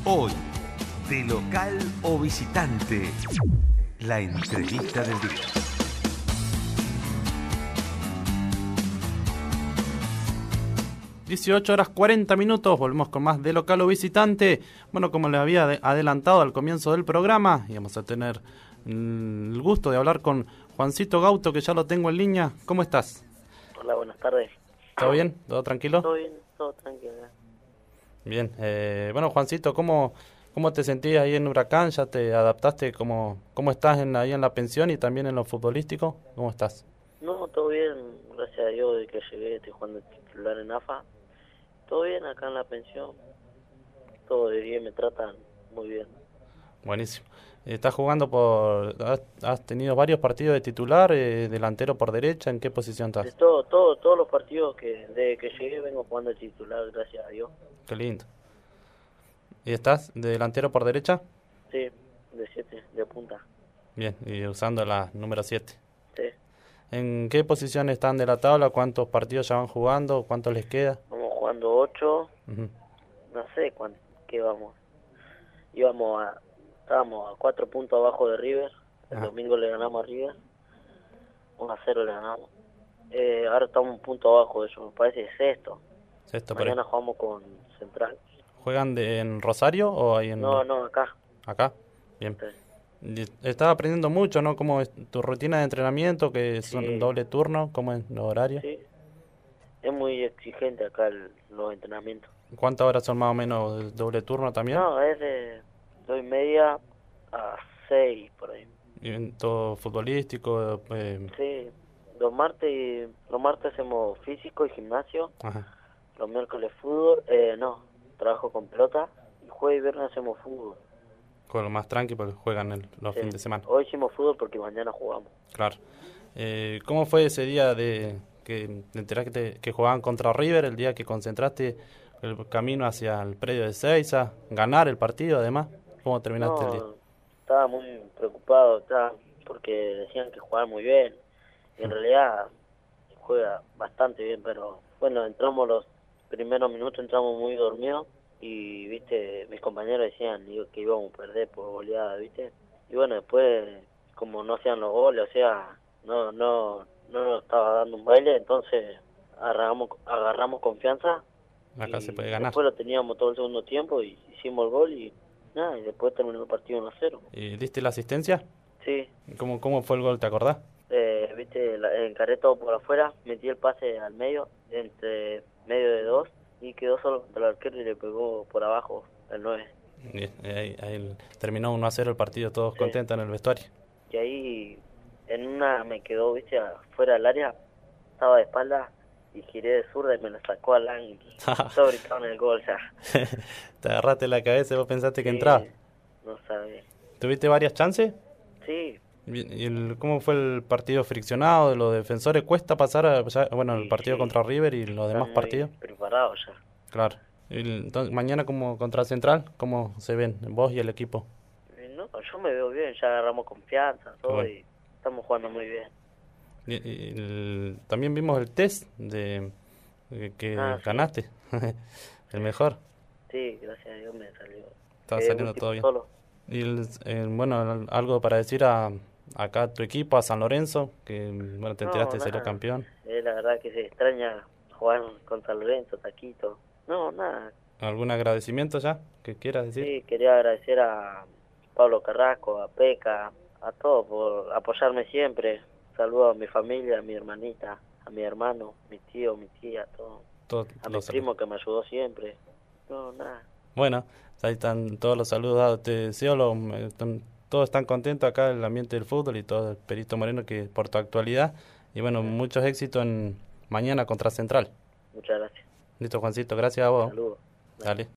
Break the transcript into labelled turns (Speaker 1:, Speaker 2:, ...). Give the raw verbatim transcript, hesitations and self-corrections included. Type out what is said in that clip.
Speaker 1: Hoy, de local o visitante, la entrevista del día.
Speaker 2: dieciocho horas cuarenta minutos, volvemos con más de local o visitante. Bueno, como les había adelantado al comienzo del programa, íbamos a tener el gusto de hablar con Juancito Gauto, que ya lo tengo en línea. ¿Cómo estás?
Speaker 3: Hola, buenas tardes.
Speaker 2: ¿Todo bien? ¿Todo tranquilo?
Speaker 3: Todo bien, todo tranquilo.
Speaker 2: Bien, eh, bueno, Juancito, ¿cómo, ¿cómo te sentías ahí en Huracán? ¿Ya te adaptaste? ¿Cómo, cómo estás en, ahí en la pensión y también en lo futbolístico? ¿Cómo estás?
Speaker 3: No, todo bien, gracias a Dios, de que llegué, estoy jugando titular en A F A. Todo bien acá en la pensión, todo de bien, me tratan muy bien.
Speaker 2: Buenísimo. ¿Estás jugando por... has, has tenido varios partidos de titular, eh, delantero por derecha? ¿En qué posición
Speaker 3: De
Speaker 2: estás?
Speaker 3: todo, todo, todos los partidos que desde que llegué vengo jugando de titular, gracias a Dios.
Speaker 2: Qué lindo. ¿Y estás de delantero por derecha?
Speaker 3: Sí, de siete, de punta.
Speaker 2: Bien, y usando la número siete.
Speaker 3: Sí.
Speaker 2: ¿En qué posición están de la tabla? ¿Cuántos partidos ya van jugando? ¿Cuánto les queda?
Speaker 3: Vamos jugando ocho,
Speaker 2: Uh-huh.
Speaker 3: no sé cuánto, qué vamos. Íbamos a, estábamos a cuatro puntos abajo de River, el
Speaker 2: Ah.
Speaker 3: domingo le ganamos a River, uno a cero le ganamos. Eh, ahora estamos un punto abajo de eso, me parece sexto.
Speaker 2: Sexto, por ahí.
Speaker 3: Mañana jugamos con Central.
Speaker 2: ¿Juegan de, en Rosario o ahí en...?
Speaker 3: No, no, acá.
Speaker 2: ¿Acá? Bien.
Speaker 3: Sí.
Speaker 2: Y estás aprendiendo mucho, ¿no? ¿Cómo es tu rutina de entrenamiento? Que son
Speaker 3: Sí.
Speaker 2: doble turno, ¿cómo es los horarios?
Speaker 3: Sí. Es muy exigente acá el- los entrenamientos.
Speaker 2: ¿Cuántas horas son más o menos de doble turno también?
Speaker 3: No, es de dos y media a seis, por ahí.
Speaker 2: ¿Y en todo futbolístico? Eh,
Speaker 3: Sí, los martes y, los martes hacemos físico y gimnasio,
Speaker 2: ajá.
Speaker 3: los miércoles fútbol, eh, no, trabajo con pelota, y jueves y viernes hacemos fútbol.
Speaker 2: Con lo más tranqui porque juegan el- los
Speaker 3: Sí.
Speaker 2: fines de semana.
Speaker 3: Hoy hicimos fútbol porque mañana jugamos.
Speaker 2: Claro. Eh, ¿Cómo fue ese día de que te enteraste que, te- que jugaban contra River, el día que concentraste el camino hacia el predio de Seiza, ganar el partido además? ¿Cómo terminaste el día?
Speaker 3: No, estaba muy preocupado, estaba, porque decían que jugaba muy bien, y en realidad juega bastante bien, pero bueno, entramos los primeros minutos, entramos muy dormidos, y viste, mis compañeros decían digo, que íbamos a perder por goleada, viste, y bueno, después, como no hacían los goles, o sea, no no no nos estaba dando un baile, entonces agarramos, agarramos confianza.
Speaker 2: Acá
Speaker 3: Y
Speaker 2: se puede ganar.
Speaker 3: después lo teníamos todo el segundo tiempo y hicimos el gol y nada, y después terminó el partido uno a cero.
Speaker 2: ¿Y diste la asistencia?
Speaker 3: Sí,
Speaker 2: ¿Cómo, cómo fue el gol, te acordás?
Speaker 3: eh, viste, la, encaré todo por afuera, metí el pase al medio, entre medio de dos, y quedó solo contra el arquero y le pegó por abajo el nueve.
Speaker 2: Bien, ahí, ahí terminó uno a cero el partido, todos
Speaker 3: Sí.
Speaker 2: contentos en el vestuario.
Speaker 3: Y ahí en una me quedó, viste, afuera del área, estaba de espalda y giré de zurda y me la sacó al ángulo. Todo gritado en el gol ya.
Speaker 2: Te agarraste la cabeza y vos pensaste que
Speaker 3: Sí,
Speaker 2: entraba.
Speaker 3: no sabía.
Speaker 2: ¿Tuviste varias chances?
Speaker 3: Sí,
Speaker 2: Bien, ¿y el, cómo fue el partido friccionado de los defensores? ¿Cuesta pasar a, ya- bueno, el
Speaker 3: Sí,
Speaker 2: partido
Speaker 3: sí.
Speaker 2: contra River y los
Speaker 3: están
Speaker 2: demás
Speaker 3: muy
Speaker 2: partidos?
Speaker 3: preparados ya.
Speaker 2: Claro. Y el- entonces, mañana como contra Central, ¿cómo se ven vos y el equipo?
Speaker 3: Eh, No, yo me veo bien, ya agarramos confianza, todo,
Speaker 2: bueno.
Speaker 3: y estamos jugando muy bien.
Speaker 2: Y- y el- también vimos el test de, de que
Speaker 3: Ah, sí.
Speaker 2: ganaste, el mejor.
Speaker 3: Sí, gracias a Dios me salió.
Speaker 2: Estaba
Speaker 3: Quedé
Speaker 2: saliendo
Speaker 3: último
Speaker 2: todo bien.
Speaker 3: Solo.
Speaker 2: Y el- eh, bueno, algo para decir a acá a tu equipo, a San Lorenzo, que bueno, te
Speaker 3: No,
Speaker 2: enteraste, salió
Speaker 3: nada.
Speaker 2: campeón.
Speaker 3: Eh, la verdad que se extraña jugar contra Lorenzo, Taquito. No, nada.
Speaker 2: ¿Algún agradecimiento ya que quieras decir?
Speaker 3: Sí, quería agradecer a Pablo Carrasco, a Peca, a todos por apoyarme siempre. Saludo a mi familia, a mi hermanita, a mi hermano, mi tío, mi tía, todo.
Speaker 2: Todos
Speaker 3: A mi
Speaker 2: los
Speaker 3: primo que me ayudó siempre. No, nada.
Speaker 2: Bueno, ahí están todos los saludos dados. Te deseo, lo- eh, están- todos están contentos acá en el ambiente del fútbol y todo el Perito Moreno que por tu actualidad. Y bueno, muchos éxitos en mañana contra Central.
Speaker 3: Muchas gracias.
Speaker 2: Listo, Juancito, gracias a vos.
Speaker 3: Saludos.
Speaker 2: Dale.